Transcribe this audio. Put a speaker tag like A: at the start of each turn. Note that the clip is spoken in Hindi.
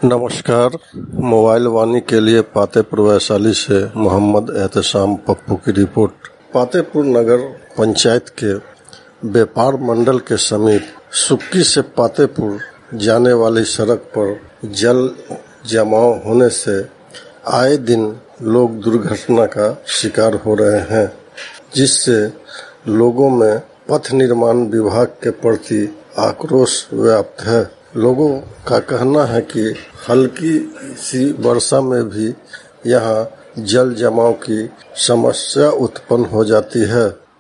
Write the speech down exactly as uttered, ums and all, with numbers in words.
A: नमस्कार। मोबाइल वाणी के लिए पातेपुर वैशाली से मोहम्मद एहतशाम पप्पू की रिपोर्ट। पातेपुर नगर पंचायत के व्यापार मंडल के समीप सुक्की से पातेपुर जाने वाली सड़क पर जल जमाव होने से आए दिन लोग दुर्घटना का शिकार हो रहे हैं, जिससे लोगों में पथ निर्माण विभाग के प्रति आक्रोश व्याप्त है। लोगों का कहना है कि हल्की सी वर्षा में भी यहाँ जल जमाव की समस्या उत्पन्न हो जाती है।